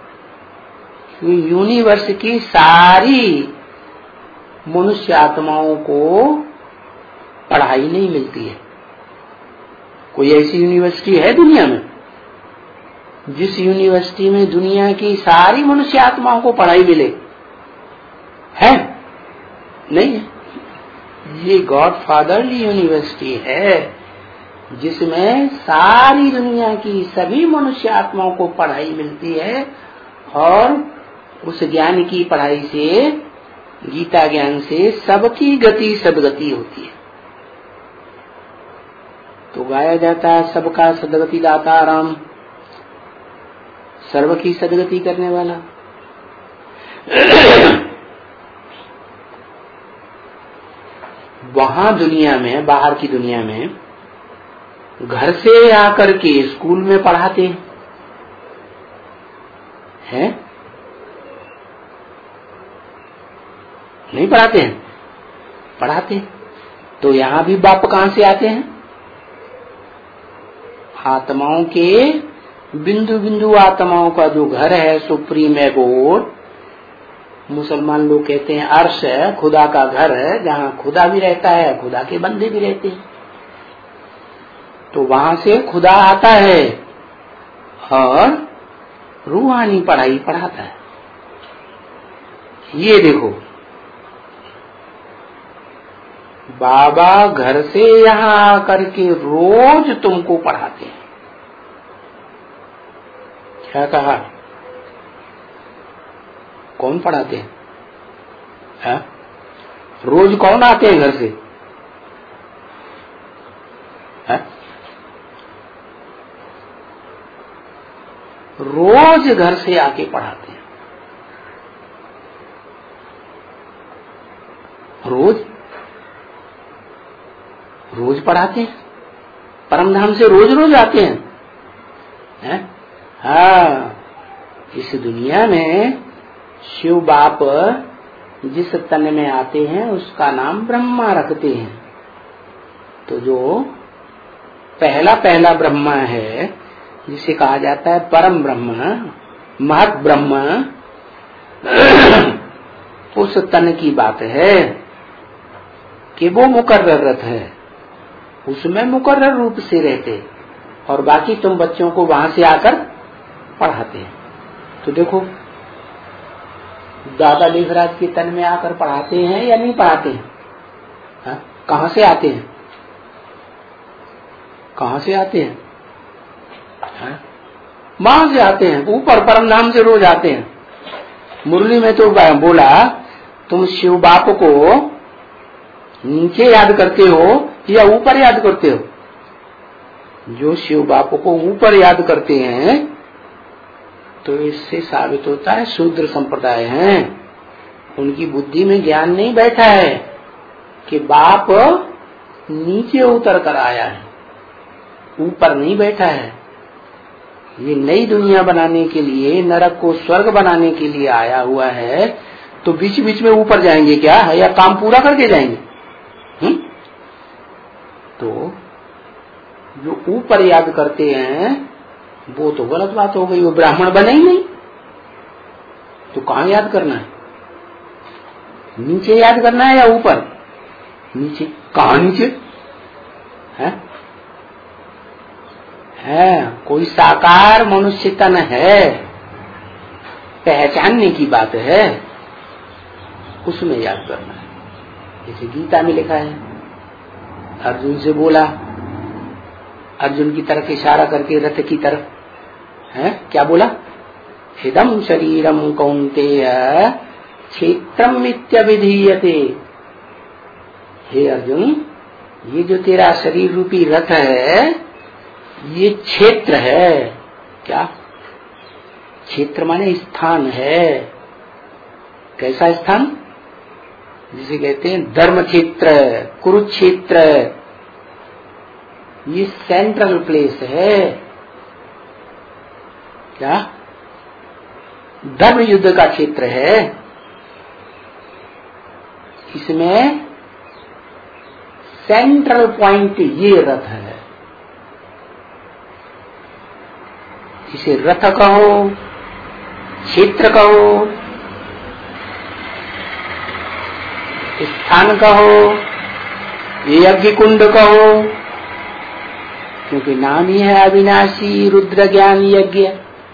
Speaker 1: यूनिवर्सिटी सारी मनुष्य आत्माओं को पढ़ाई नहीं मिलती है। कोई ऐसी यूनिवर्सिटी है दुनिया में जिस यूनिवर्सिटी में दुनिया की सारी मनुष्य आत्माओं को पढ़ाई मिले? है? नहीं है। ये गॉडफादरली यूनिवर्सिटी है जिसमें सारी दुनिया की सभी मनुष्य आत्माओं को पढ़ाई मिलती है, और उस ज्ञान की पढ़ाई से, गीता ज्ञान से सबकी गति सदगति होती है। तो गाया जाता है सबका सदगति दाता राम, सर्व की सदगति करने वाला। वहां दुनिया में, बाहर की दुनिया में घर से आकर के स्कूल में पढ़ाते हैं? नहीं पढ़ाते हैं? पढ़ाते। तो यहाँ भी बाप कहाँ से आते हैं? आत्माओं के बिंदु बिंदु आत्माओं का जो घर है, सुप्रीम एबोर्ड, मुसलमान लोग कहते हैं अर्श है, खुदा का घर है, जहाँ खुदा भी रहता है, खुदा के बंदे भी रहते हैं। तो वहां से खुदा आता है और रूहानी पढ़ाई पढ़ाता है। ये देखो, बाबा घर से यहाँ आकर के रोज तुमको पढ़ाते हैं। क्या कहा? कौन पढ़ाते हैं? है? रोज कौन आते हैं घर से? है? रोज घर से आके पढ़ाते हैं। रोज रोज पढ़ाते हैं। परमधाम से रोज रोज आते हैं, हैं? हाँ, इस दुनिया में शिव बाप जिस तन में आते हैं उसका नाम ब्रह्मा रखते हैं। तो जो पहला पहला ब्रह्मा है, जिसे कहा जाता है परम ब्रह्म, महत ब्रह्म, उस तन की बात है कि वो मुकर्रर है, उसमें मुकर्रर रूप से रहते, और बाकी तुम बच्चों को वहां से आकर पढ़ाते हैं। तो देखो, दादा लेखराज के तन में आकर पढ़ाते हैं या नहीं पढ़ाते हैं? हाँ? कहाँ से आते हैं? कहाँ से आते हैं? हाँ? वहां से आते हैं, ऊपर परमधाम से रोज आते हैं। मुरली में तो बोला, तुम शिव बाप को नीचे याद करते हो या ऊपर याद करते हो? जो शिव बाप को ऊपर याद करते हैं, तो इससे साबित होता है शूद्र संप्रदाय हैं। उनकी बुद्धि में ज्ञान नहीं बैठा है कि बाप नीचे उतर कर आया है, ऊपर नहीं बैठा है। ये नई दुनिया बनाने के लिए, नरक को स्वर्ग बनाने के लिए आया हुआ है। तो बीच बीच में ऊपर जाएंगे क्या, या काम पूरा करके जाएंगे? तो जो ऊपर याद करते हैं वो तो गलत बात हो गई, वो ब्राह्मण बने ही नहीं। तो कहाँ याद करना है? नीचे याद करना है या ऊपर? नीचे। कहाँ नीचे है? कोई साकार मनुष्य तन है, पहचानने की बात है, उसमें याद करना है। जैसे गीता में लिखा है, अर्जुन से बोला, अर्जुन की तरफ इशारा करके रथ की तरफ, है क्या बोला? इदं शरीरम कौन्तेय क्षेत्रम इत्यभिधीयते। हे अर्जुन, ये जो तेरा शरीर रूपी रथ है, ये क्षेत्र है। क्या? क्षेत्र माने स्थान है। कैसा स्थान? जिसे कहते हैं धर्म क्षेत्र, कुरुक्षेत्र, ये सेंट्रल प्लेस है। क्या? धर्म युद्ध का क्षेत्र है। इसमें सेंट्रल पॉइंट ये रथ है। इसे रथ कहो, क्षेत्र कहो, स्थान कहो, यज्ञ कुंड कहो, क्योंकि नाम ही है अविनाशी रुद्र ज्ञान यज्ञ।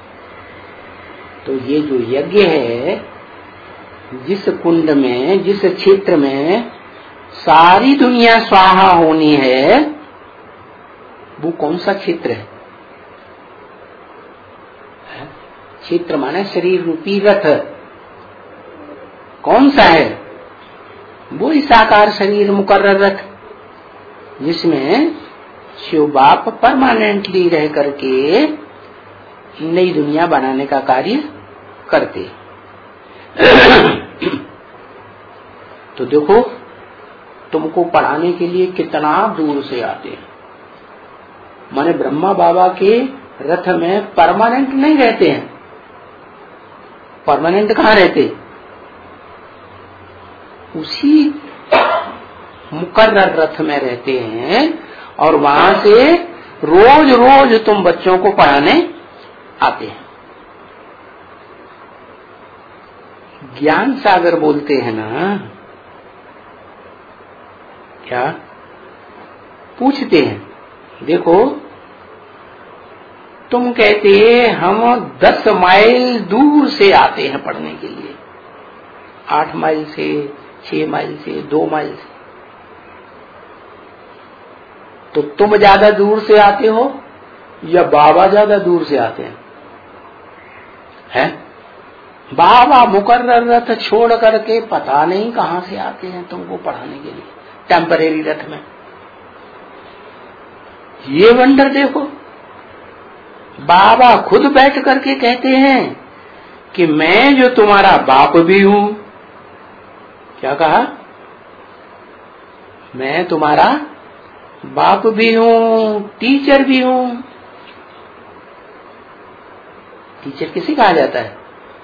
Speaker 1: तो ये जो यज्ञ है, जिस कुंड में, जिस क्षेत्र में सारी दुनिया स्वाहा होनी है, वो कौन सा क्षेत्र है? क्षेत्र माने शरीर रूपी रथ। कौन सा है? वो साकार शरीर मुकर्रर रथ, जिसमें शिव बाप परमानेंटली रह करके नई दुनिया बनाने का कार्य करते। तो देखो, तुमको पढ़ाने के लिए कितना दूर से आते हैं। माने ब्रह्मा बाबा के रथ में परमानेंट नहीं रहते हैं। परमानेंट कहाँ रहते? उसी मुकर्रर रथ में रहते हैं, और वहां से रोज रोज तुम बच्चों को पढ़ाने आते हैं। ज्ञान सागर बोलते हैं ना, क्या पूछते हैं? देखो, तुम कहते हम 10 माइल दूर से आते हैं पढ़ने के लिए, 8 माइल से, 6 माइल से, 2 माइल से। तो तुम ज्यादा दूर से आते हो या बाबा ज्यादा दूर से आते हैं? बाबा मुकर्रर रथ छोड़ करके पता नहीं कहां से आते हैं तुमको पढ़ाने के लिए, टेम्परेरी रथ में। ये वंडर देखो, बाबा खुद बैठ करके कहते हैं कि मैं जो तुम्हारा बाप भी हूं। क्या कहा? मैं तुम्हारा बाप भी हूं, टीचर भी हूं। टीचर किसे कहा जाता है?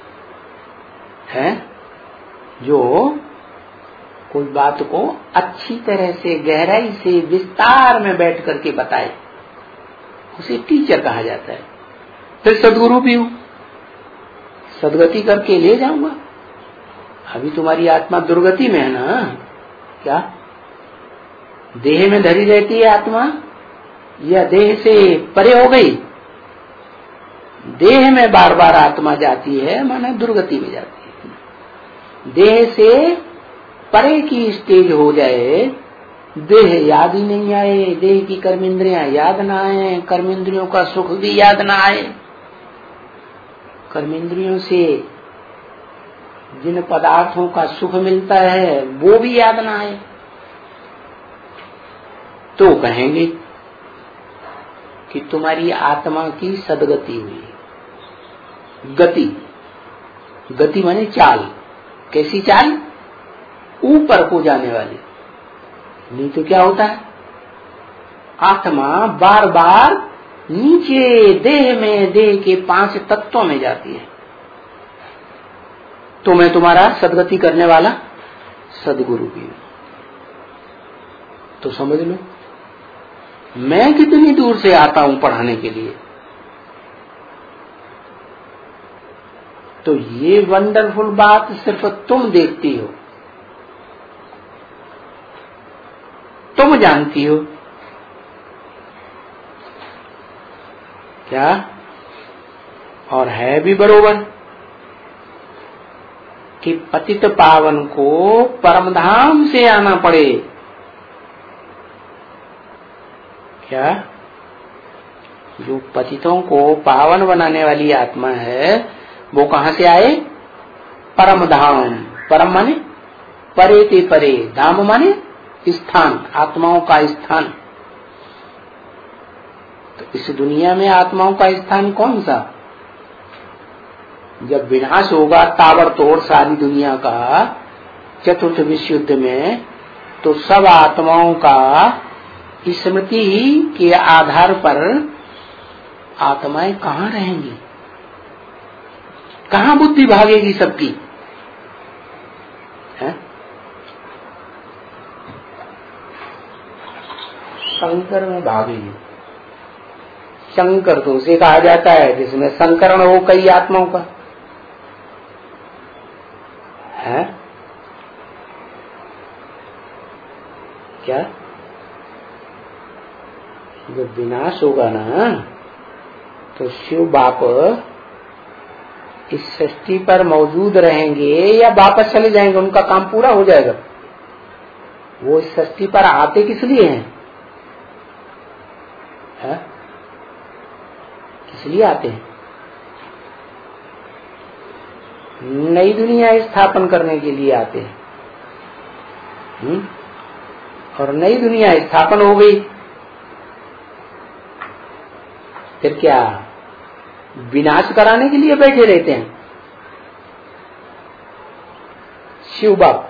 Speaker 1: जो कोई बात को अच्छी तरह से गहराई से विस्तार में बैठ करके बताए, उसे टीचर कहा जाता है। फिर सदगुरु भी हूं, सदगति करके ले जाऊंगा। अभी तुम्हारी आत्मा दुर्गति में है ना? क्या देह में धरी रहती है आत्मा या देह से परे हो गई? देह में बार बार आत्मा जाती है, माने दुर्गति में जाती है। देह से परे की स्टेज हो जाए, देह याद ही नहीं आए, देह की कर्मेंद्रियां याद ना आए, कर्मेंद्रियों का सुख भी याद ना आए, कर्मेंद्रियों से जिन पदार्थों का सुख मिलता है वो भी याद ना आए, तो कहेंगे कि तुम्हारी आत्मा की सदगति हुई। गति माने चाल। कैसी चाल? ऊपर को जाने वाली। नहीं तो क्या होता है, आत्मा बार बार नीचे देह में, देह के 5 तत्वों में जाती है। तो मैं तुम्हारा सदगति करने वाला सदगुरु भी हूं। तो समझ लो मैं कितनी दूर से आता हूं पढ़ाने के लिए। तो ये वंडरफुल बात सिर्फ तुम देखती हो, तुम जानती हो। क्या? और है भी बरोबर कि पतित पावन को परमधाम से आना पड़े। क्या? जो पतितों को पावन बनाने वाली आत्मा है वो कहां से आए? परम धाम। परम माने परे ते परे, धाम माने स्थान, आत्माओं का स्थान। तो इस दुनिया में आत्माओं का स्थान कौन सा? जब विनाश होगा ताबड़तोड़ सारी दुनिया का चतुर्थ विश्व युद्ध में, तो सब आत्माओं का स्मृति के आधार पर आत्माएं कहां रहेंगी? कहां बुद्धि भागेगी सबकी? है? शंकर में भागेगी। शंकर तो उसे कहा जाता है जिसमें संकरण हो कई आत्माओं का। है? क्या? जब विनाश होगा ना, तो शिव बाप इस सृष्टि पर मौजूद रहेंगे या वापस चले जाएंगे? उनका काम पूरा हो जाएगा। वो इस सृष्टि पर आते किस लिए हैं? है? किस लिए आते हैं? नई दुनिया स्थापन करने के लिए आते हैं। और नई दुनिया स्थापन हो गई, फिर क्या विनाश कराने के लिए बैठे रहते हैं? शिव बाप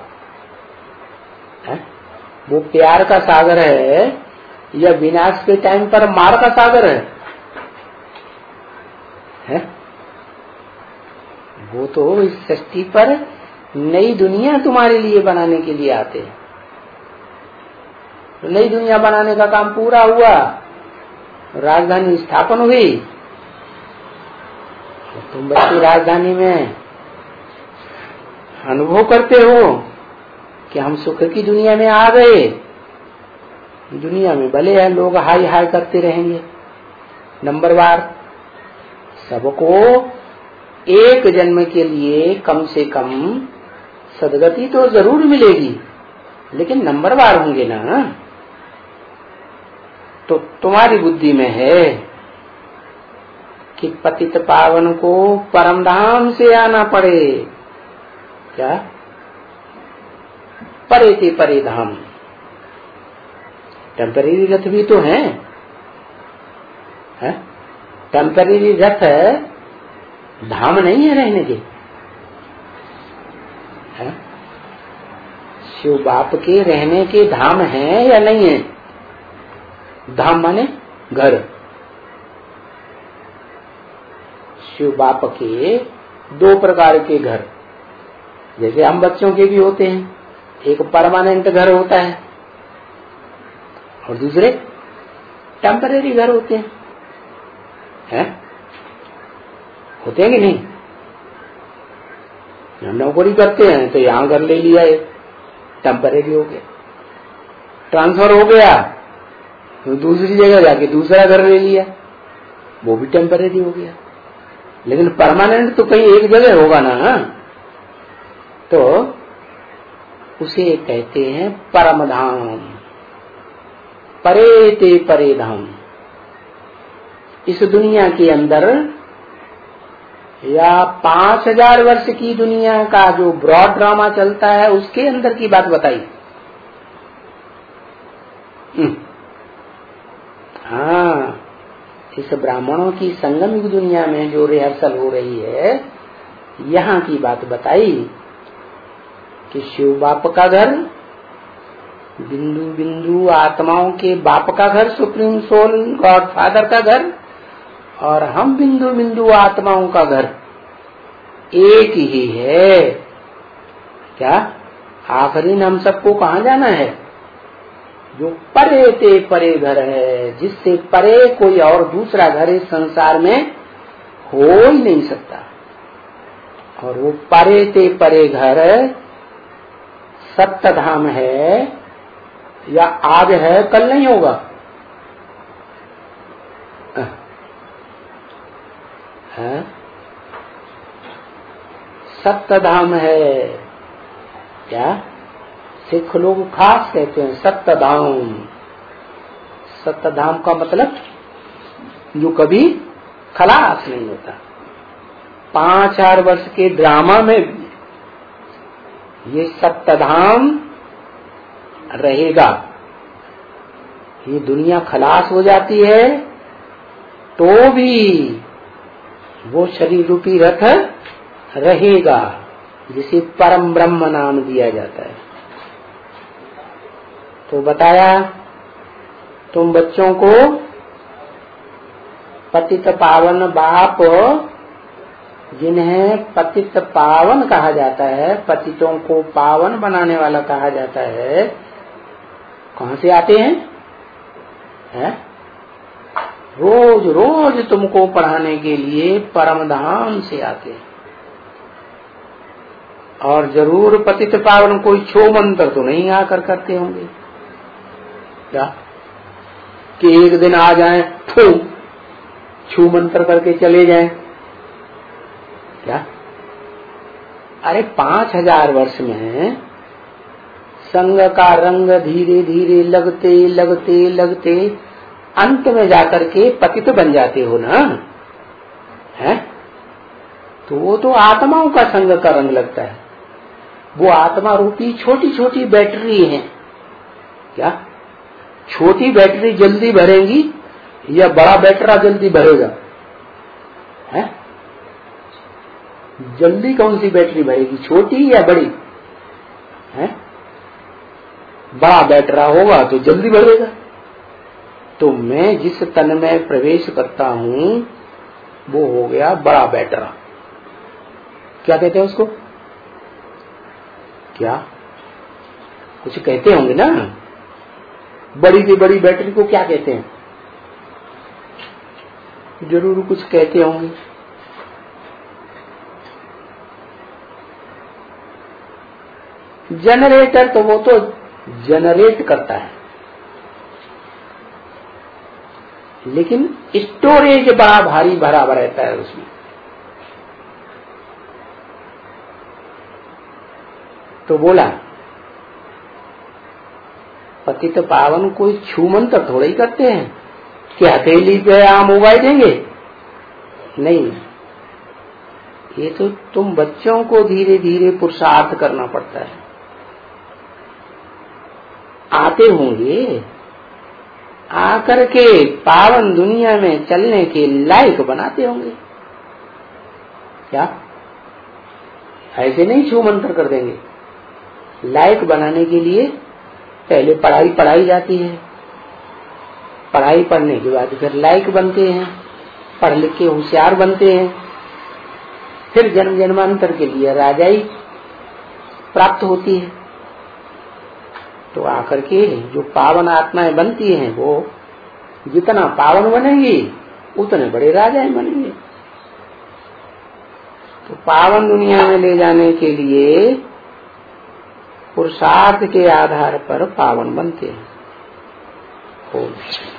Speaker 1: वो प्यार का सागर है या विनाश के टाइम पर मार का सागर है? वो तो इस सृष्टि पर नई दुनिया तुम्हारे लिए बनाने के लिए आते हैं। तो नई दुनिया बनाने का काम पूरा हुआ, राजधानी स्थापन हुई, तो तुम बच्चे राजधानी में अनुभव करते हो कि हम सुख की दुनिया में आ गए। दुनिया में भले है लोग हाय हाय करते रहेंगे, नंबरवार सबको एक जन्म के लिए कम से कम सदगति तो जरूर मिलेगी, लेकिन नंबरवार होंगे ना। तो तुम्हारी बुद्धि में है कि पतित पावन को परम धाम से आना पड़े। क्या? परे ते परे धाम। टेम्परेरी रथ भी तो है? टेम्परेरी रथ धाम नहीं है रहने के। शिव बाप के रहने के धाम है या नहीं है? धाम माने घर। शिव बाप के दो प्रकार के घर, जैसे हम बच्चों के भी होते हैं, एक परमानेंट घर होता है और दूसरे टेम्परेरी घर होते हैं। होते हैं कि नहीं? हम नौकरी करते हैं तो यहाँ घर ले लिया, एक टेम्परेरी हो गया। ट्रांसफर हो गया तो दूसरी जगह जाके दूसरा घर ले लिया, वो भी टेम्परेरी हो गया। लेकिन परमानेंट तो कहीं एक जगह होगा ना, तो उसे कहते हैं परम धाम। परे ते परे धाम। इस दुनिया के अंदर या 5000 वर्ष की दुनिया का जो ब्रॉड ड्रामा चलता है उसके अंदर की बात बताई। हाँ, इस ब्राह्मणों की संगम दुनिया में जो रिहर्सल हो रही है, यहाँ की बात बताई कि शिव बाप का घर, बिंदु बिंदु आत्माओं के बाप का घर, सुप्रीम सोल गॉड फादर का घर, और हम बिंदु बिंदु आत्माओं का घर एक ही है। क्या? आखिरी हम सबको कहाँ जाना है? जो परे ते परे घर है, जिससे परे कोई और दूसरा घर इस संसार में हो ही नहीं सकता। और वो परे ते परे घर सप्त धाम है, या आज है कल नहीं होगा। सप्त धाम है। क्या? सिख लोग खास कहते हैं सप्त धाम। सप्त धाम का मतलब जो कभी खलास नहीं होता। 5000 वर्ष के ड्रामा में ये सप्त धाम रहेगा। ये दुनिया खलास हो जाती है तो भी वो शरीर रूपी रथ रहेगा, जिसे परम ब्रह्म नाम दिया जाता है। तो बताया तुम बच्चों को पतित पावन बाप, जिन्हें पतित पावन कहा जाता है, पतितों को पावन बनाने वाला कहा जाता है, कहाँ से आते हैं? रोज रोज तुमको पढ़ाने के लिए परम धाम से आते हैं। और जरूर पतित पावन कोई छो मंत्र तो नहीं आकर करते होंगे क्या? कि एक दिन आ जाएं, छू मंत्र करके चले जाएं क्या? अरे 5000 वर्ष में संग का रंग धीरे धीरे लगते लगते लगते अंत में जाकर के पतित बन जाते हो ना, है? तो वो तो आत्माओं का संग का रंग लगता है। वो आत्मा रूपी छोटी छोटी बैटरी है। क्या? छोटी बैटरी जल्दी भरेंगी या बड़ा बैटरा जल्दी भरेगा? है? जल्दी कौन सी बैटरी भरेगी, छोटी या बड़ी? है? बड़ा बैटरा होगा तो जल्दी भरेगा। तो मैं जिस तन में प्रवेश करता हूँ वो हो गया बड़ा बैटरा। क्या कहते हैं उसको? क्या कुछ कहते होंगे ना? बड़ी से बड़ी बैटरी को क्या कहते हैं? जरूर कुछ कहते होंगे। जनरेटर तो वो तो जनरेट करता है, लेकिन स्टोरेज बड़ा भारी भरा रहता है उसमें। तो बोला पतित पावन कोई छू मंत्र थोड़ा ही करते हैं। क्या हथेली पे आम उगाई देंगे? नहीं, ये तो तुम बच्चों को धीरे धीरे पुरुषार्थ करना पड़ता है। आते होंगे, आकर के पावन दुनिया में चलने के लायक बनाते होंगे। क्या ऐसे नहीं छू मंत्र कर देंगे? लायक बनाने के लिए पहले पढ़ाई पढ़ाई जाती है, पढ़ाई पढ़ने के बाद फिर लायक बनते हैं, पढ़ लिख के होशियार बनते हैं, फिर जन्म जन्मांतर के लिए राजाई प्राप्त होती है। तो आकर के जो पावन आत्माएं बनती हैं वो जितना पावन बनेंगी उतने बड़े राजाएं बनेंगे। तो पावन दुनिया में ले जाने के लिए पुरुषार्थ के आधार पर पावन बनते हैं।